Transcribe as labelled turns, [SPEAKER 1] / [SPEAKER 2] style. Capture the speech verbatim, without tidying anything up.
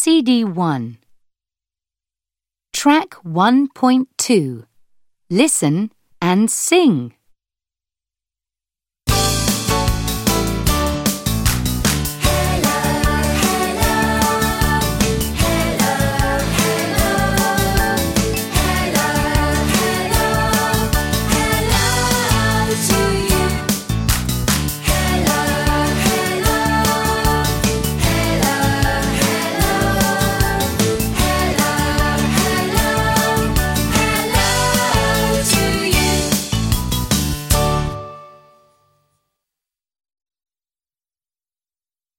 [SPEAKER 1] C D one. Track one point two. Listen and sing.